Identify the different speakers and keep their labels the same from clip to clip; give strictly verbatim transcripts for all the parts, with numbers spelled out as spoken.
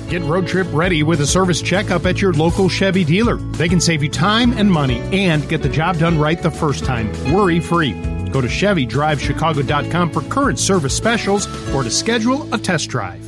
Speaker 1: Get road trip ready with a service checkup at your local Chevy dealer. They can save you time and money and get the job done right the first time, worry-free. Go to Chevy Drive Chicago dot com for current service specials or to schedule a test drive.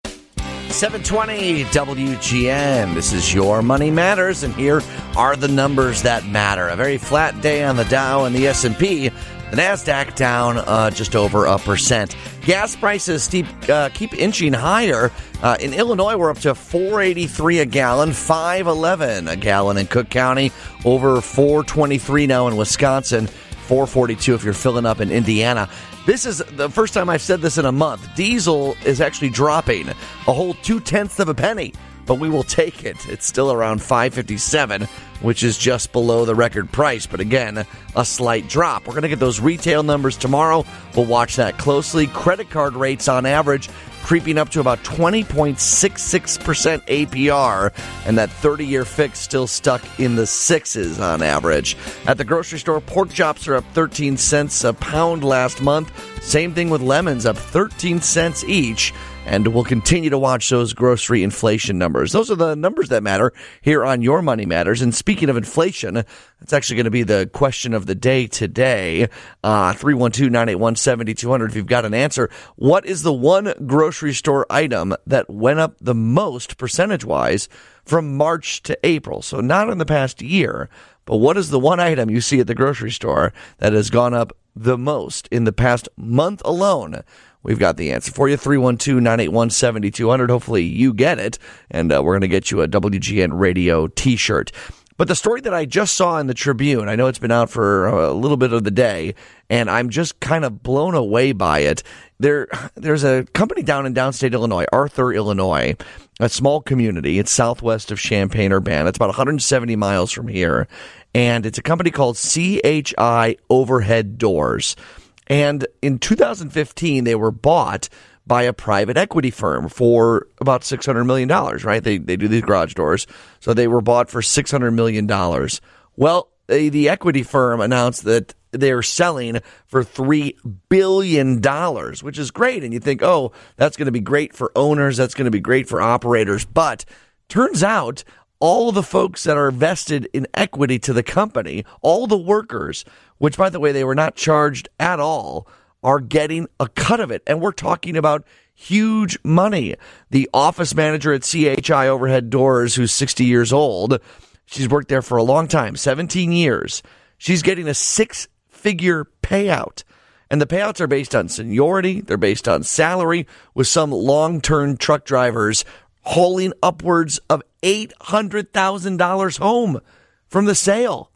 Speaker 2: seven twenty W G N. This is Your Money Matters, and here are the numbers that matter. A very flat day on the Dow and the S and P. The NASDAQ down uh, just over a percent. Gas prices steep, uh, keep inching higher. Uh, in Illinois, we're up to four eighty-three a gallon, five eleven a gallon in Cook County, over four twenty-three now in Wisconsin, four forty-two if you're filling up in Indiana. This is the first time I've said this in a month. Diesel is actually dropping a whole two-tenths of a penny, but we will take it. It's still around five fifty-seven, which is just below the record price. But again, a slight drop. We're going to get those retail numbers tomorrow. We'll watch that closely. Credit card rates on average creeping up to about twenty point six six percent A P R, and that thirty-year fix still stuck in the sixes on average. At the grocery store, pork chops are up thirteen cents a pound last month. Same thing with lemons, up thirteen cents each. And we'll continue to watch those grocery inflation numbers. Those are the numbers that matter here on Your Money Matters. And speaking of inflation, that's actually going to be the question of the day today. Uh, three one two, nine eight one, seven two zero zero if you've got an answer. What is the one grocery store item that went up the most percentage-wise from March to April? So not in the past year, but what is the one item you see at the grocery store that has gone up the most in the past month alone? We've got the answer for you, three one two, nine eight one, seven two zero zero. Hopefully you get it, and uh, we're going to get you a W G N Radio T-shirt. But the story that I just saw in the Tribune, I know it's been out for a little bit of the day, and I'm just kind of blown away by it. There, There's a company down in downstate Illinois, Arthur, Illinois, a small community. It's southwest of Champaign-Urbana. It's about one hundred seventy miles from here, and it's a company called C H I Overhead Doors. And in two thousand fifteen, they were bought by a private equity firm for about six hundred million dollars, right? They they do these garage doors. So they were bought for six hundred million dollars. Well, they, the equity firm announced that they're selling for three billion dollars, which is great. And you think, oh, that's going to be great for owners. That's going to be great for operators. But turns out all of the folks that are vested in equity to the company, all the workers, which, by the way, they were not charged at all, are getting a cut of it. And we're talking about huge money. The office manager at C H I Overhead Doors, who's sixty years old, she's worked there for a long time, seventeen years. She's getting a six-figure payout. And the payouts are based on seniority. They're based on salary, with some long-term truck drivers hauling upwards of eight hundred thousand dollars home from the sale.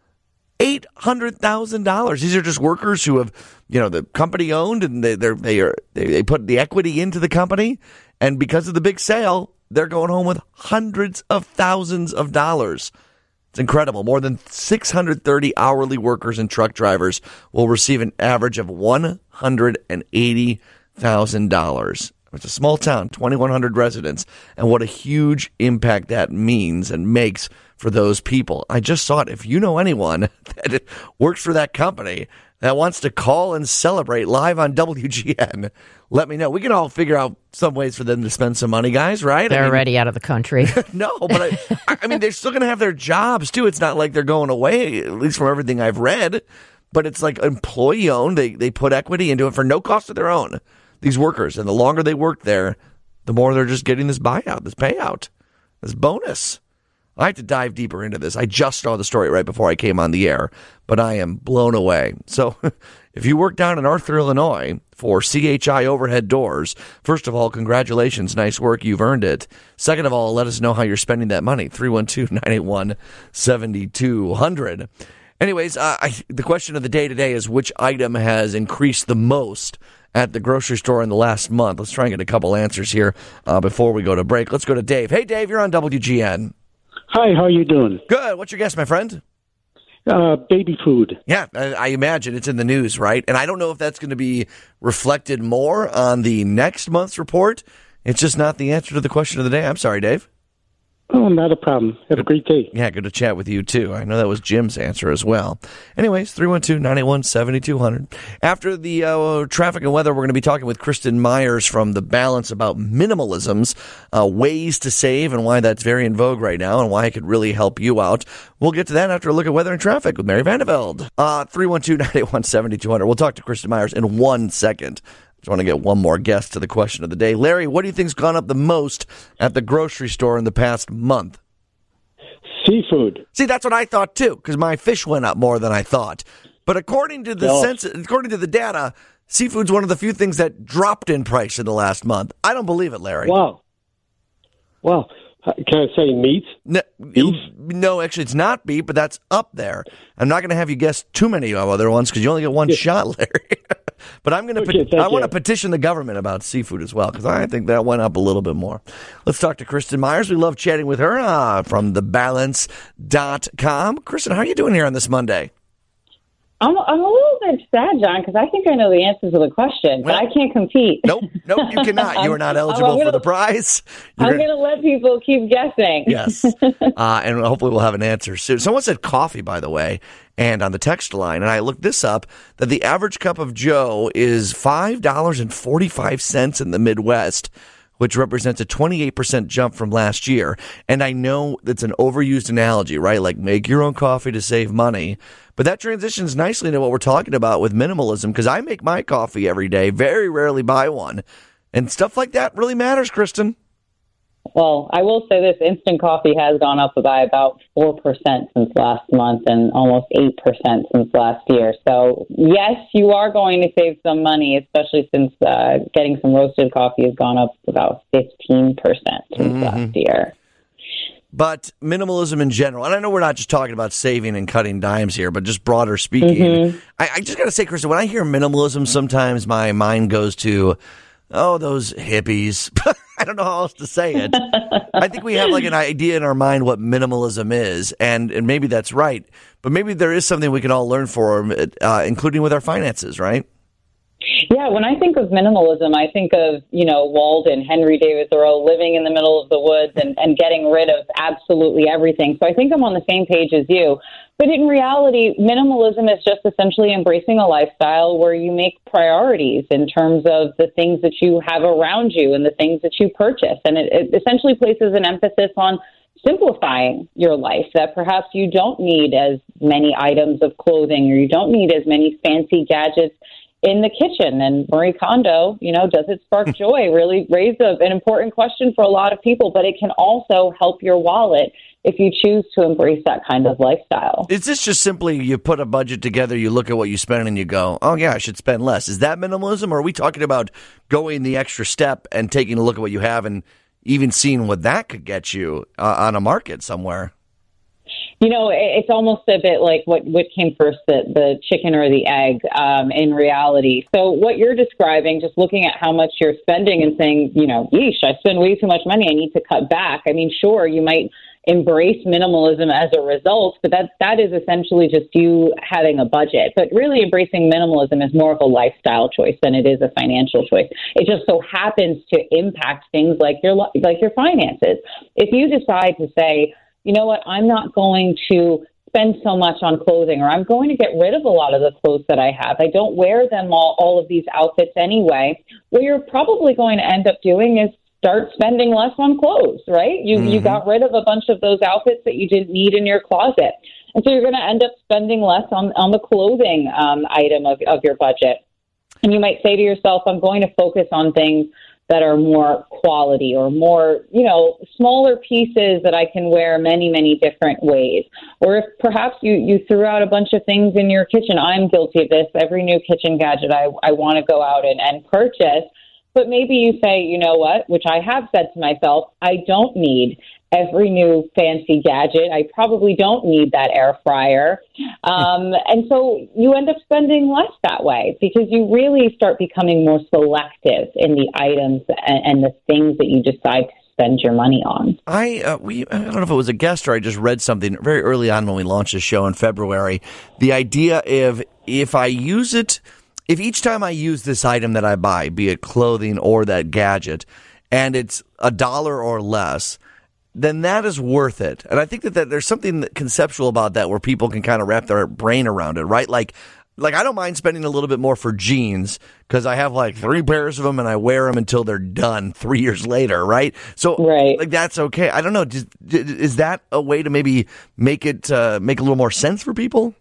Speaker 2: eight hundred thousand dollars. These are just workers who have, you know, the company owned, and they they're, they are they, they put the equity into the company, and because of the big sale, they're going home with hundreds of thousands of dollars. It's incredible. More than six hundred thirty hourly workers and truck drivers will receive an average of one hundred eighty thousand dollars. It's a small town, twenty-one hundred residents, and what a huge impact that means and makes for those people. I just saw it. If you know anyone that works for that company that wants to call and celebrate live on W G N, let me know. We can all figure out some ways for them to spend some money, guys, right?
Speaker 3: They're
Speaker 2: I mean,
Speaker 3: already out of the country.
Speaker 2: No, but I, I mean, they're still going to have their jobs, too. It's not like they're going away, at least from everything I've read. But it's like employee-owned. They, they put equity into it for no cost of their own, these workers. And the longer they work there, the more they're just getting this buyout, this payout, this bonus. I have to dive deeper into this. I just saw the story right before I came on the air, but I am blown away. So if you work down in Arthur, Illinois for C H I Overhead Doors, first of all, congratulations. Nice work. You've earned it. Second of all, let us know how you're spending that money. three one two, nine eight one, seven two zero zero. Anyways, uh, I, the question of the day today is which item has increased the most at the grocery store in the last month? Let's try and get a couple answers here uh, before we go to break. Let's go to Dave. Hey, Dave, you're on W G N.
Speaker 4: Hi, how are you doing?
Speaker 2: Good. What's your guess, my friend?
Speaker 4: Uh, baby food.
Speaker 2: Yeah, I, I imagine it's in the news, right? And I don't know if that's going to be reflected more on the next month's report. It's just not the answer to the question of the day. I'm sorry, Dave.
Speaker 4: Oh, not a problem. Have a great day.
Speaker 2: Yeah, good to chat with you, too. I know that was Jim's answer as well. Anyways, three one two, nine eight one, seven two zero zero. After the uh, traffic and weather, we're going to be talking with Kristen Myers from The Balance about minimalisms, uh, ways to save, and why that's very in vogue right now, and why it could really help you out. We'll get to that after a look at weather and traffic with Mary Vandeveld. Uh, three one two, nine eight one, seven two zero zero. We'll talk to Kristen Myers in one second. Just want to get one more guest to the question of the day. Larry, what do you think's gone up the most at the grocery store in the past month?
Speaker 4: Seafood.
Speaker 2: See, that's what I thought too, because my fish went up more than I thought. But according to the
Speaker 4: No.
Speaker 2: sense, according to the data, seafood's one of the few things that dropped in price in the last month. I don't believe it, Larry.
Speaker 4: Wow. Wow. Uh, Can I say meat?
Speaker 2: No,
Speaker 4: Beef?
Speaker 2: no, actually, it's not beef, but that's up there. I'm not going to have you guess too many of other ones because you only get one shot, Larry. But I'm going to.
Speaker 4: Okay,
Speaker 2: Pet- I want to
Speaker 4: you.
Speaker 2: petition the government about seafood as well because I think that went up a little bit more. Let's talk to Kristen Myers. We love chatting with her uh, from the balance dot com. Kristen, how are you doing here on this Monday?
Speaker 3: I'm, I'm a little bit sad, John, because I think I know the answers to the question, but
Speaker 2: Well,
Speaker 3: I can't compete.
Speaker 2: Nope, nope, you cannot. You are not
Speaker 3: I'm-
Speaker 2: eligible
Speaker 3: I'm
Speaker 2: for
Speaker 3: gonna-
Speaker 2: the prize. You're
Speaker 3: I'm
Speaker 2: gonna-
Speaker 3: going to let people keep guessing.
Speaker 2: Yes. Uh, and hopefully we'll have an answer soon. Someone said coffee, by the way, and on the text line, and I looked this up, that the average cup of Joe is five dollars and forty-five cents in the Midwest, which represents a twenty-eight percent jump from last year. And I know that's an overused analogy, right? Like make your own coffee to save money. But that transitions nicely into what we're talking about with minimalism, because I make my coffee every day, very rarely buy one. And stuff like that really matters, Kristen.
Speaker 3: Well, I will say this, instant coffee has gone up by about four percent since last month and almost eight percent since last year. So, yes, you are going to save some money, especially since uh, getting some roasted coffee has gone up about fifteen percent since
Speaker 2: Mm-hmm.
Speaker 3: last year.
Speaker 2: But minimalism in general, and I know we're not just talking about saving and cutting dimes here, but just broader speaking.
Speaker 3: Mm-hmm.
Speaker 2: I, I just got to say, Kristen, when I hear minimalism, sometimes my mind goes to, oh, those hippies. I don't know how else to say it. I think we have like an idea in our mind what minimalism is, and, and maybe that's right. But maybe there is something we can all learn from, uh, including with our finances, right?
Speaker 3: Yeah, when I think of minimalism, I think of, you know, Walden, Henry David Thoreau, living in the middle of the woods and, and getting rid of absolutely everything. So I think I'm on the same page as you. But in reality, minimalism is just essentially embracing a lifestyle where you make priorities in terms of the things that you have around you and the things that you purchase. And it, it essentially places an emphasis on simplifying your life, that perhaps you don't need as many items of clothing or you don't need as many fancy gadgets in the kitchen. And Marie Kondo, you know, does it spark joy? Really raised a, an important question for a lot of people, but it can also help your wallet if you choose to embrace that kind of lifestyle.
Speaker 2: Is this just simply you put a budget together, you look at what you spend, and you go, oh, yeah, I should spend less? Is that minimalism, or are we talking about going the extra step and taking a look at what you have and even seeing what that could get you uh, on a market somewhere?
Speaker 3: You know, it's almost a bit like what, what came first, the, the chicken or the egg, um, in reality. So what you're describing, just looking at how much you're spending and saying, you know, yeesh, I spend way too much money, I need to cut back. I mean, sure, you might embrace minimalism as a result, but that that is essentially just you having a budget. But really embracing minimalism is more of a lifestyle choice than it is a financial choice. It just so happens to impact things like your like your finances. If you decide to say, you know what, I'm not going to spend so much on clothing, or I'm going to get rid of a lot of the clothes that I have. I don't wear them all, all of these outfits anyway. What you're probably going to end up doing is start spending less on clothes, right? You mm-hmm. you got rid of a bunch of those outfits that you didn't need in your closet. And so you're going to end up spending less on, on the clothing um, item of, of your budget. And you might say to yourself, I'm going to focus on things that are more quality or more, you know, smaller pieces that I can wear many, many different ways. Or if perhaps you, you threw out a bunch of things in your kitchen. I'm guilty of this. Every new kitchen gadget I, I want to go out and, and purchase. But maybe you say, you know what, which I have said to myself, I don't need every new fancy gadget. I probably don't need that air fryer. Um, and so you end up spending less that way because you really start becoming more selective in the items and, and the things that you decide to spend your money on.
Speaker 2: I uh, we I don't know if it was a guest or I just read something very early on when we launched the show in February. The idea of if I use it, if each time I use this item that I buy, be it clothing or that gadget, and it's a dollar or less, then that is worth it. And I think that, that there's something conceptual about that where people can kind of wrap their brain around it, right? Like, like I don't mind spending a little bit more for jeans because I have like three pairs of them and I wear them until they're done three years later, right? So
Speaker 3: right.
Speaker 2: like that's okay. I don't know. Is, is that a way to maybe make it uh, make a little more sense for people?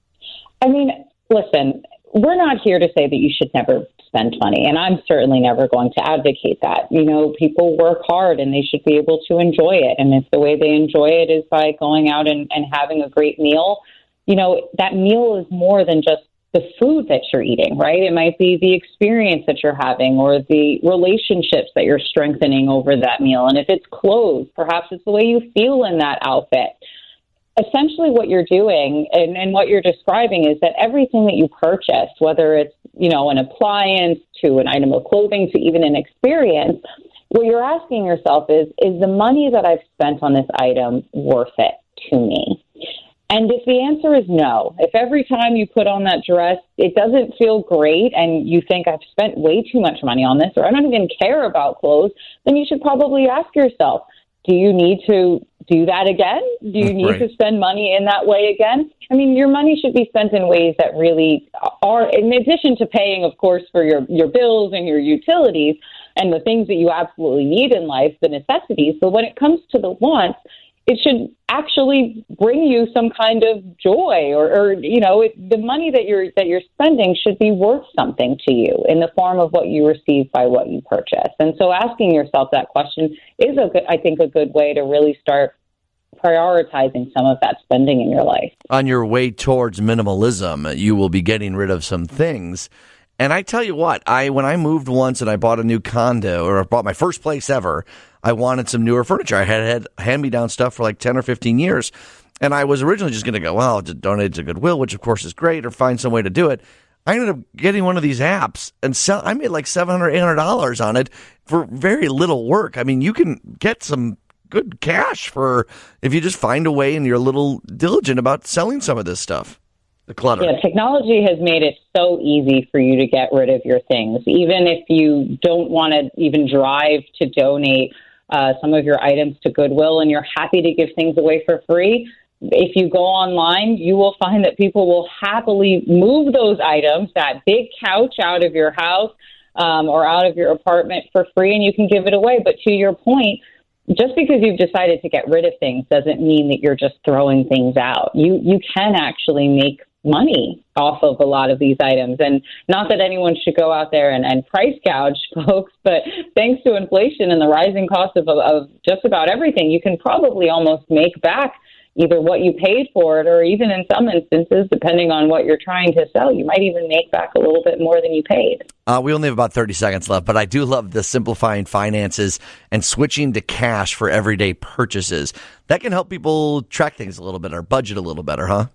Speaker 3: I mean, listen, we're not here to say that you should never spend money, and I'm certainly never going to advocate that. You know, people work hard and they should be able to enjoy it. And if the way they enjoy it is by going out and, and having a great meal, you know, that meal is more than just the food that you're eating, right? It might be the experience that you're having or the relationships that you're strengthening over that meal. And if it's clothes, perhaps it's the way you feel in that outfit. Essentially what you're doing and, and what you're describing is that everything that you purchase, whether it's, you know, an appliance to an item of clothing to even an experience, what you're asking yourself is, is the money that I've spent on this item worth it to me? And if the answer is no, if every time you put on that dress, it doesn't feel great and you think I've spent way too much money on this or I don't even care about clothes, then you should probably ask yourself, do you need to do that again? Do you need right. to spend money in that way again? I mean, your money should be spent in ways that really are, in addition to paying, of course, for your, your bills and your utilities and the things that you absolutely need in life, the necessities. But when it comes to the wants, it should actually bring you some kind of joy or, or you know, it, the money that you're that you're spending should be worth something to you in the form of what you receive by what you purchase. And so asking yourself that question is, a good, I think, a good way to really start prioritizing some of that spending in your life.
Speaker 2: On your way towards minimalism, you will be getting rid of some things. And I tell you what, I when I moved once and I bought a new condo, or I bought my first place ever, I wanted some newer furniture. I had had hand-me-down stuff for like ten or fifteen years. And I was originally just going to go, well, I'll just donate it to Goodwill, which of course is great, or find some way to do it. I ended up getting one of these apps and sell. I made like seven hundred dollars, eight hundred dollars on it for very little work. I mean, you can get some good cash for if you just find a way and you're a little diligent about selling some of this stuff. The clutter.
Speaker 3: Yeah, technology has made it so easy for you to get rid of your things. Even if you don't want to even drive to donate uh, some of your items to Goodwill and you're happy to give things away for free, if you go online, you will find that people will happily move those items, that big couch, out of your house um, or out of your apartment for free, and you can give it away. But to your point, just because you've decided to get rid of things doesn't mean that you're just throwing things out. You you can actually make money off of a lot of these items. And not that anyone should go out there and, and price gouge folks, but thanks to inflation and the rising cost of, of just about everything, you can probably almost make back either what you paid for it, or even in some instances, depending on what you're trying to sell, you might even make back a little bit more than you paid.
Speaker 2: Uh, we only have about thirty seconds left, but I do love the simplifying finances and switching to cash for everyday purchases. That can help people track things a little bit or budget a little better, huh?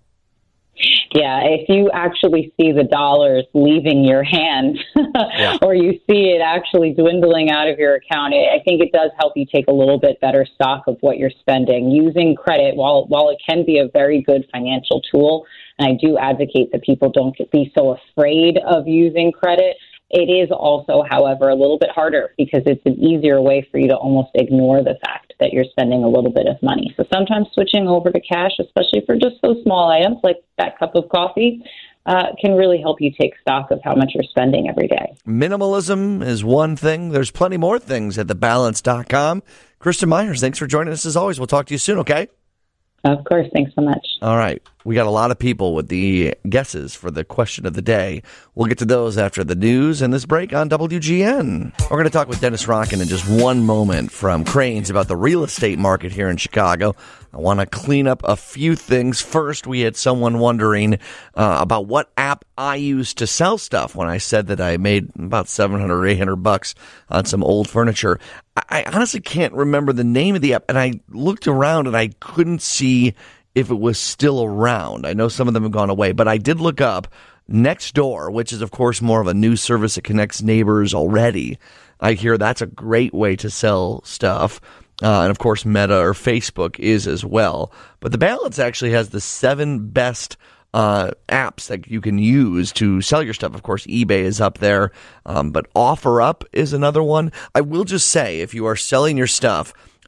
Speaker 3: Yeah, if you actually see the dollars leaving your hand yeah. or you see it actually dwindling out of your account, I think it does help you take a little bit better stock of what you're spending. Using credit, while while it can be a very good financial tool, and I do advocate that people don't be so afraid of using credit, it is also, however, a little bit harder because it's an easier way for you to almost ignore the fact that you're spending a little bit of money. So sometimes switching over to cash, especially for just those small items like that cup of coffee, uh, can really help you take stock of how much you're spending every day.
Speaker 2: Minimalism is one thing. There's plenty more things at the balance dot com. Kristen Myers, thanks for joining us as always. We'll talk to you soon, okay?
Speaker 3: Of course. Thanks so much.
Speaker 2: All right. We got a lot of people with the guesses for the question of the day. We'll get to those after the news and this break on W G N. We're going to talk with Dennis Rockin in just one moment from Cranes about the real estate market here in Chicago. I want to clean up a few things. First, we had someone wondering uh, about what app I use to sell stuff when I said that I made about seven hundred or eight hundred bucks on some old furniture. I, I honestly can't remember the name of the app, and I looked around and I couldn't see if it was still around. I know some of them have gone away, but I did look up Nextdoor, which is, of course, more of a news service that connects neighbors already. I hear that's a great way to sell stuff. Uh, and, of course, Meta or Facebook is as well. But the Balance actually has the seven best uh, apps that you can use to sell your stuff. Of course, eBay is up there, um, but OfferUp is another one. I will just say, if you are selling your stuff,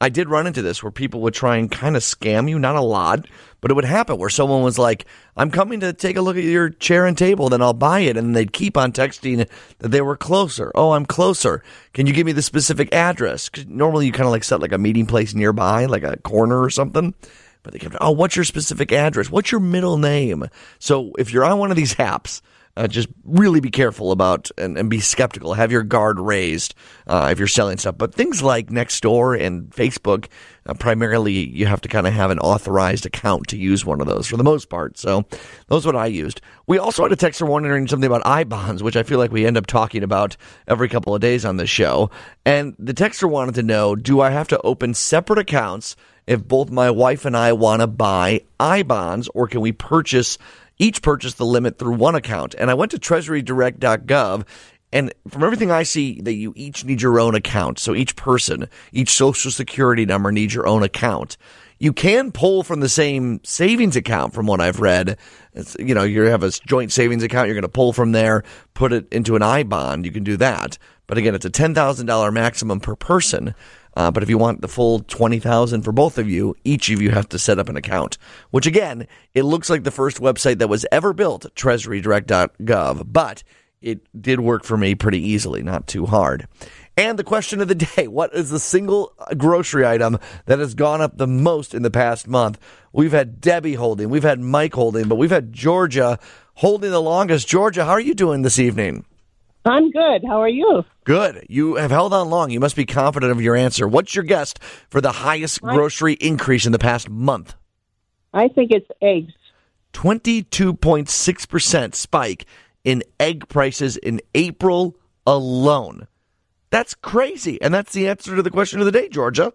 Speaker 2: I did run into this where people would try and kind of scam you, not a lot, but it would happen where someone was like, I'm coming to take a look at your chair and table, then I'll buy it. And they'd keep on texting that they were closer. Oh, I'm closer. Can you give me the specific address? 'Cause normally you kind of like set like a meeting place nearby, like a corner or something. But they kept, oh, what's your specific address? What's your middle name? So if you're on one of these apps, Uh, just really be careful about and, and be skeptical. Have your guard raised uh, if you're selling stuff. But things like Nextdoor and Facebook, uh, primarily you have to kind of have an authorized account to use one of those for the most part. So those are what I used. We also had a texter wondering something about I bonds, which I feel like we end up talking about every couple of days on this show. And the texter wanted to know, do I have to open separate accounts if both my wife and I want to buy I bonds, or can we purchase each purchase the limit through one account? And I went to treasury direct dot gov, and from everything I see, that you each need your own account. So each person, each social security number needs your own account. You can pull from the same savings account from what I've read. It's, you know, you have a joint savings account, you're going to pull from there, put it into an I bond. You can do that. But again, it's a ten thousand dollars maximum per person. Uh, but if you want the full twenty thousand dollars for both of you, each of you have to set up an account, which again, it looks like the first website that was ever built, treasury direct dot gov, but it did work for me pretty easily, not too hard. And the question of the day, what is the single grocery item that has gone up the most in the past month? We've had Debbie holding, we've had Mike holding, but we've had Georgia holding the longest. Georgia, how are you doing this evening?
Speaker 5: I'm good. How are you?
Speaker 2: Good. You have held on long. You must be confident of your answer. What's your guess for the highest grocery increase in the past month?
Speaker 5: I think it's eggs.
Speaker 2: twenty-two point six percent spike in egg prices in April alone. That's crazy. And that's the answer to the question of the day, Georgia.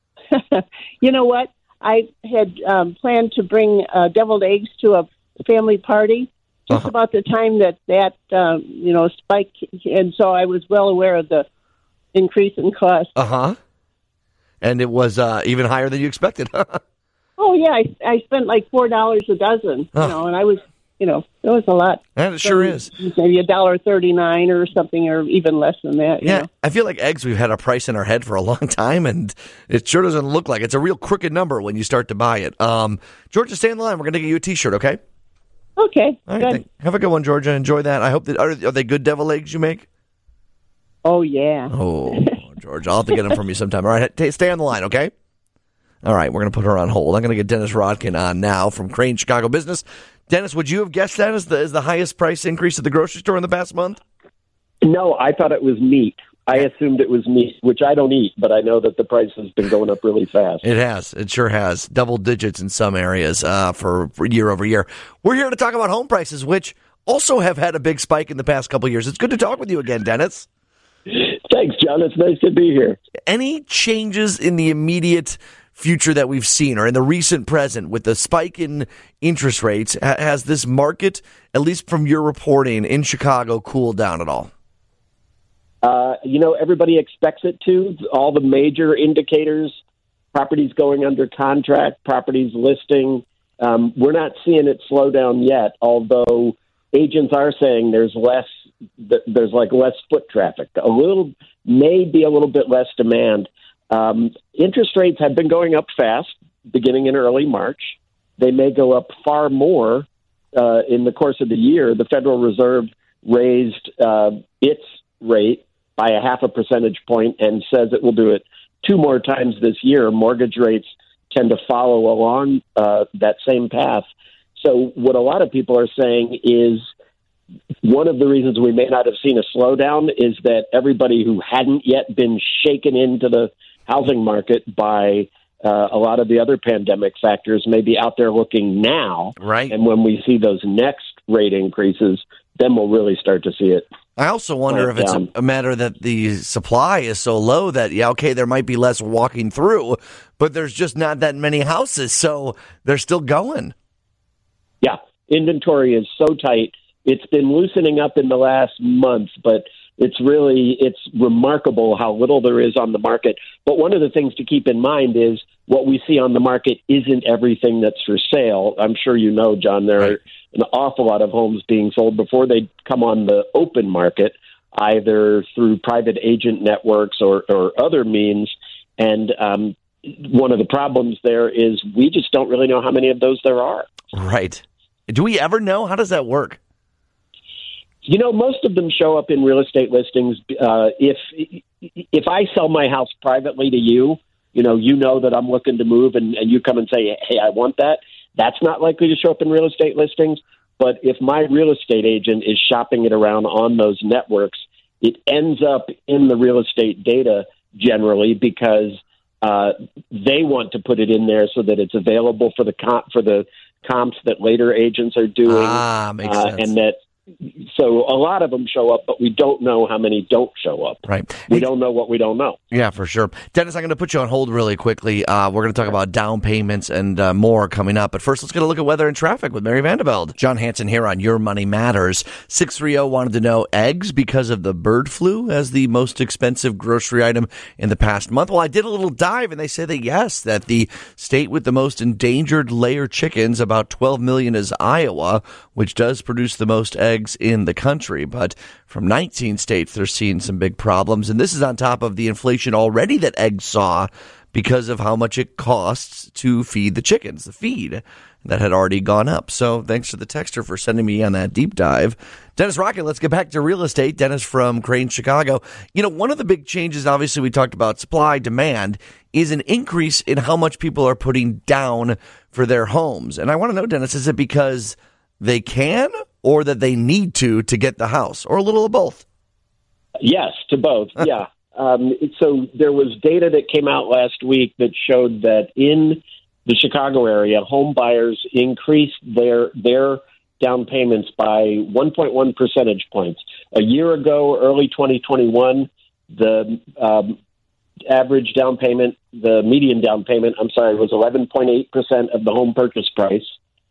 Speaker 5: You know what? I had um, planned to bring uh, deviled eggs to a family party just uh-huh. about the time that that, um, you know, spike. And so I was well aware of the increase in cost.
Speaker 2: Uh-huh. And it was uh, even higher than you expected.
Speaker 5: Oh, yeah. I, I spent like four dollars a dozen, oh. you know, and I was, you know, it was a lot.
Speaker 2: And it sure is.
Speaker 5: Maybe a dollar thirty-nine or something, or even less than that.
Speaker 2: Yeah,
Speaker 5: you know?
Speaker 2: I feel like eggs, we've had a price in our head for a long time, and it sure doesn't look like it's a real crooked number when you start to buy it. Um, Georgia, stay on the line. We're going to get you a T-shirt, okay?
Speaker 5: Okay.
Speaker 2: All right,
Speaker 5: good.
Speaker 2: thank, have a good one, Georgia. Enjoy that. I hope that are, are they good devil eggs you make?
Speaker 5: Oh yeah.
Speaker 2: Oh, Georgia, I'll have to get them from you sometime. All right, t- stay on the line, okay? All right, we're going to put her on hold. I'm going to get Dennis Rodkin on now from Crane Chicago Business. Dennis, would you have guessed that as the, as the highest price increase at the grocery store in the past month?
Speaker 4: No, I thought it was meat. I assumed it was meat, which I don't eat, but I know that the price has been going up really fast.
Speaker 2: It has. It sure has. Double digits in some areas uh, for, for year over year. We're here to talk about home prices, which also have had a big spike in the past couple of years. It's good to talk with you again, Dennis.
Speaker 4: Thanks, John. It's nice to be here.
Speaker 2: Any changes in the immediate future that we've seen, or in the recent present, with the spike in interest rates? Ha- has this market, at least from your reporting in Chicago, cooled down at all?
Speaker 4: Uh, you know, everybody expects it to. All the major indicators, properties going under contract, properties listing, um, we're not seeing it slow down yet, although agents are saying there's less, there's like less foot traffic, a little, maybe a little bit less demand. Um, interest rates have been going up fast, beginning in early March. They may go up far more uh, in the course of the year. The Federal Reserve raised uh, its rate by a half a percentage point and says it will do it two more times this year. Mortgage rates tend to follow along uh, that same path. So what a lot of people are saying is one of the reasons we may not have seen a slowdown is that everybody who hadn't yet been shaken into the housing market by uh, a lot of the other pandemic factors may be out there looking now.
Speaker 2: Right.
Speaker 4: And when we see those next rate increases, then we'll really start to see it.
Speaker 2: I also wonder if it's a, a matter that the supply is so low that, yeah, okay, there might be less walking through, but there's just not that many houses, so they're still going.
Speaker 4: Yeah, inventory is so tight. It's been loosening up in the last month, but it's really, it's remarkable how little there is on the market. But one of the things to keep in mind is what we see on the market isn't everything that's for sale. I'm sure you know, John, there are an awful lot of homes being sold before they come on the open market, either through private agent networks or, or other means. And um, one of the problems there is we just don't really know how many of those there are.
Speaker 2: Right. Do we ever know? How does that work?
Speaker 4: You know, most of them show up in real estate listings. Uh, if if I sell my house privately to you, you know, you know that I'm looking to move, and, and you come and say, hey, I want that. That's not likely to show up in real estate listings. But if my real estate agent is shopping it around on those networks, it ends up in the real estate data generally because uh, they want to put it in there so that it's available for the comp, for the comps that later agents are doing.
Speaker 2: Ah, makes
Speaker 4: uh,
Speaker 2: sense.
Speaker 4: And that. So a lot of them show up, but we don't know how many don't show up.
Speaker 2: Right.
Speaker 4: We don't know what we don't know.
Speaker 2: Yeah, for sure. Dennis, I'm going to put you on hold really quickly. Uh, we're going to talk about down payments and uh, more coming up. But first, let's get a look at weather and traffic with Mary Vandeveld. John Hanson here on Your Money Matters. six three zero wanted to know eggs because of the bird flu as the most expensive grocery item in the past month. Well, I did a little dive, and they say that, yes, that the state with the most endangered layer chickens, about twelve million, is Iowa, which does produce the most eggs in the country. But from nineteen states, they're seeing some big problems. And this is on top of the inflation already that eggs saw because of how much it costs to feed the chickens, the feed that had already gone up. So thanks to the texter for sending me on that deep dive. Dennis Rocket, let's get back to real estate. Dennis from Crane, Chicago. You know, one of the big changes, obviously, we talked about supply, demand, is an increase in how much people are putting down for their homes. And I want to know, Dennis, is it because they can or that they need to to get the house, or a little of both?
Speaker 4: Yes, to both. Yeah. Um, so there was data that came out last week that showed that in the Chicago area, home buyers increased their their down payments by one point one percentage points. A year ago, early twenty twenty-one, the um, average down payment, the median down payment, I'm sorry, was eleven point eight percent of the home purchase price.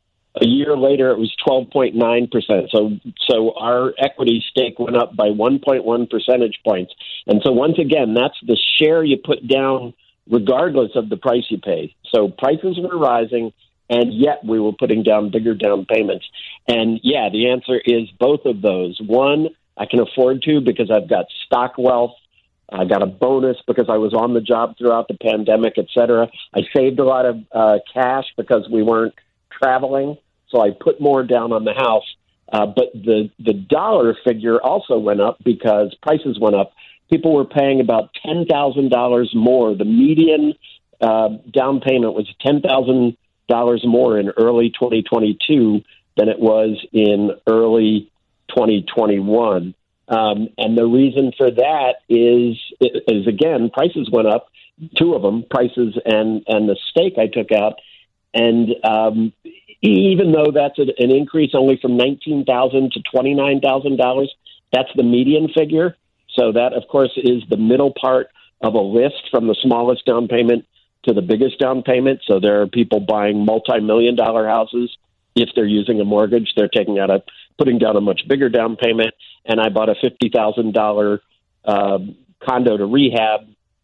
Speaker 4: A year later, it was twelve point nine percent. So, so our equity stake went up by one point one percentage points. And so once again, that's the share you put down regardless of the price you pay. So prices were rising, and yet we were putting down bigger down payments. And yeah, the answer is both of those. One, I can afford to because I've got stock wealth. I got a bonus because I was on the job throughout the pandemic, et cetera. I saved a lot of uh, cash because we weren't traveling, so I put more down on the house. Uh, but the, the dollar figure also went up because prices went up. People were paying about ten thousand dollars more. The median uh, down payment was ten thousand dollars more in early twenty twenty-two than it was in early twenty twenty-one. Um, and the reason for that is, is, again, prices went up, two of them, prices and, and the stake I took out. And um, even though that's a, an increase only from nineteen thousand dollars to twenty-nine thousand dollars, that's the median figure. So that, of course, is the middle part of a list from the smallest down payment to the biggest down payment. So there are people buying multi-million dollar houses. If they're using a mortgage, they're taking out a putting down a much bigger down payment. And I bought a fifty thousand dollars uh, condo to rehab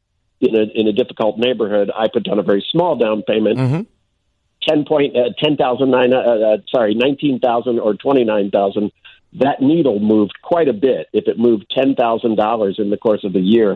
Speaker 4: in a, in a difficult neighborhood. I put down a very small down payment. Mm-hmm. ten point uh, ten thousand nine uh, uh, sorry nineteen thousand or twenty nine thousand. That needle moved quite a bit. If it moved ten thousand dollars in the course of the year,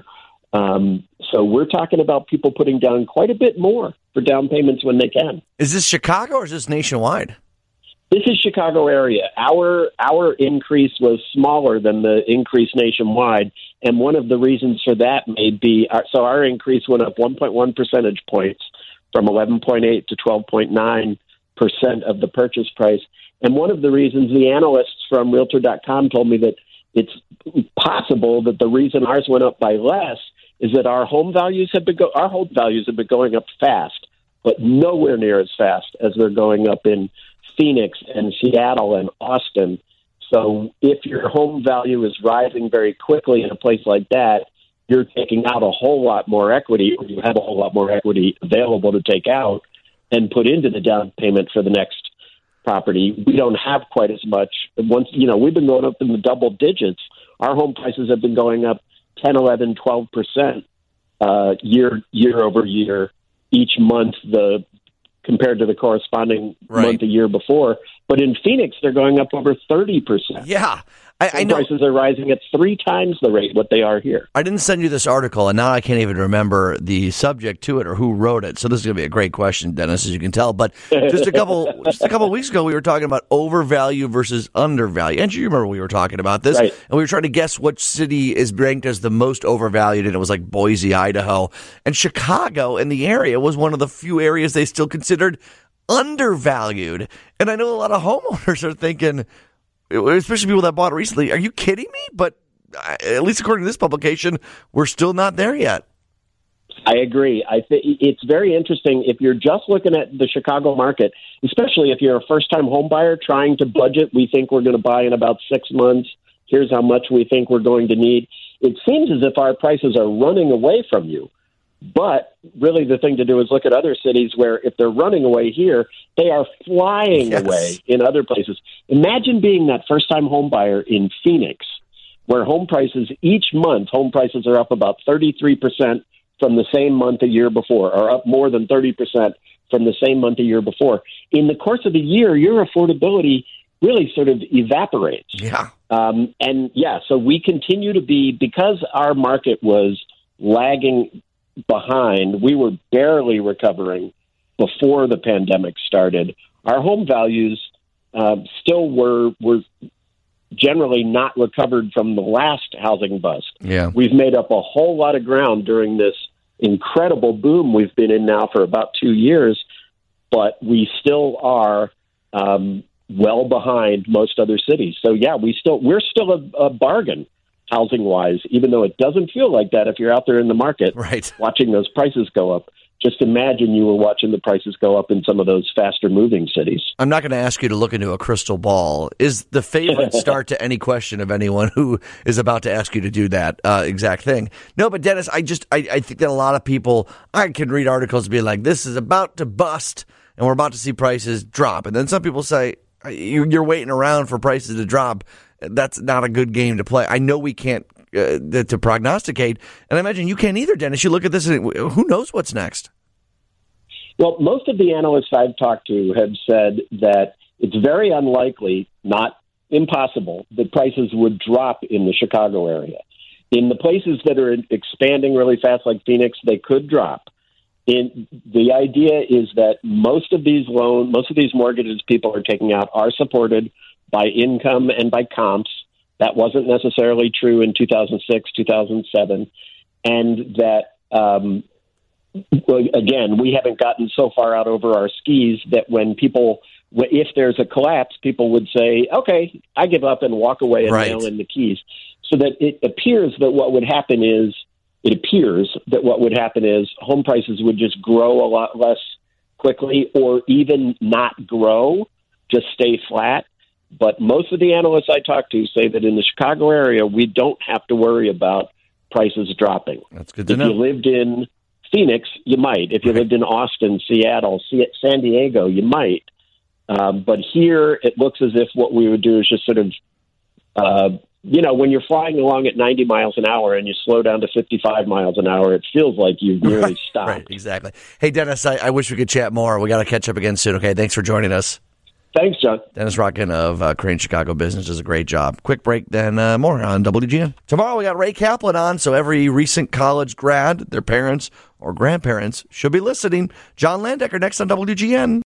Speaker 4: um, so we're talking about people putting down quite a bit more for down payments when they can.
Speaker 2: Is this Chicago or is this nationwide?
Speaker 4: This is Chicago area. Our our increase was smaller than the increase nationwide, and one of the reasons for that may be our, so our increase went up one point one percentage points from eleven point eight to twelve point nine percent of the purchase price. And one of the reasons the analysts from Realtor dot com told me that it's possible that the reason ours went up by less is that our home values have been go- our home values have been going up fast, but nowhere near as fast as they're going up in Phoenix and Seattle and Austin. So if your home value is rising very quickly in a place like that, you're taking out a whole lot more equity, or you have a whole lot more equity available to take out and put into the down payment for the next property. We don't have quite as much. Once, you know, we've been going up in the double digits. Our home prices have been going up ten, eleven, twelve percent uh, year, year over year, each month, the compared to the corresponding
Speaker 2: right.
Speaker 4: month a year before. But in Phoenix, they're going up over thirty percent.
Speaker 2: Yeah. I, I know.
Speaker 4: Prices are rising at three times the rate what they are here.
Speaker 2: I didn't send you this article, and now I can't even remember the subject to it or who wrote it. So this is going to be a great question, Dennis, as you can tell. But just a couple just a couple of weeks ago, we were talking about overvalue versus undervalue. And you remember we were talking about this,
Speaker 4: right.
Speaker 2: And we were trying to guess which city is ranked as the most overvalued, and it was like Boise, Idaho. And Chicago in the area was one of the few areas they still considered undervalued. And I know a lot of homeowners are thinking, especially people that bought it recently, are you kidding me? But at least according to this publication, we're still not there yet.
Speaker 4: I agree. I think it's very interesting if you're just looking at the Chicago market, especially if you're a first-time home buyer trying to budget. We think we're going to buy in about six months. Here's how much we think we're going to need. It seems as if our prices are running away from you. But really the thing to do is look at other cities where if they're running away here, they are flying
Speaker 2: yes.
Speaker 4: away in other places. Imagine being that first-time home buyer in Phoenix, where home prices each month, home prices are up about thirty-three percent from the same month a year before, or up more than thirty percent from the same month a year before. In the course of the year, your affordability really sort of evaporates.
Speaker 2: Yeah.
Speaker 4: Um, and yeah, so we continue to be, because our market was lagging behind, we were barely recovering before the pandemic started. Our home values uh, still were were generally not recovered from the last housing bust.
Speaker 2: Yeah.
Speaker 4: We've made up a whole lot of ground during this incredible boom we've been in now for about two years, but we still are um, well behind most other cities. So yeah, we still we're still a, a bargain housing-wise, even though it doesn't feel like that if you're out there in the market
Speaker 2: right.
Speaker 4: watching those prices go up. Just imagine you were watching the prices go up in some of those faster-moving cities.
Speaker 2: I'm not going to ask you to look into a crystal ball. Is the favorite start to any question of anyone who is about to ask you to do that uh, exact thing? No, but Dennis, I just I, I think that a lot of people, I can read articles and be like, this is about to bust, and we're about to see prices drop. And then some people say, you're waiting around for prices to drop. That's not a good game to play. I know we can't uh, to prognosticate, and I imagine you can't either, Dennis. You look at this, and who knows what's next?
Speaker 4: Well, most of the analysts I've talked to have said that it's very unlikely, not impossible, that prices would drop in the Chicago area. In the places that are expanding really fast, like Phoenix, they could drop. In, the idea is that most of these loans, most of these mortgages people are taking out are supported by income and by comps. That wasn't necessarily true in two thousand six, two thousand seven. And that, um, again, we haven't gotten so far out over our skis that when people, if there's a collapse, people would say, okay, I give up and walk away and
Speaker 2: right.
Speaker 4: nail in the keys. So that it appears that what would happen is, it appears that what would happen is home prices would just grow a lot less quickly, or even not grow, just stay flat. But most of the analysts I talk to say that in the Chicago area, we don't have to worry about prices dropping.
Speaker 2: That's good to
Speaker 4: if
Speaker 2: know.
Speaker 4: If you lived in Phoenix, you might. If you
Speaker 2: right.
Speaker 4: lived in Austin, Seattle, San Diego, you might. Um, but here, it looks as if what we would do is just sort of, uh, you know, when you're flying along at ninety miles an hour and you slow down to fifty-five miles an hour, it feels like you've nearly
Speaker 2: right.
Speaker 4: stopped.
Speaker 2: Right, exactly. Hey, Dennis, I, I wish we could chat more. We got to catch up again soon, okay? Thanks for joining us.
Speaker 4: Thanks, John.
Speaker 2: Dennis Rotkin of uh, Crane Chicago Business does a great job. Quick break, then uh, more on W G N. Tomorrow we got Ray Kaplan on, so every recent college grad, their parents or grandparents should be listening. John Landecker next on W G N.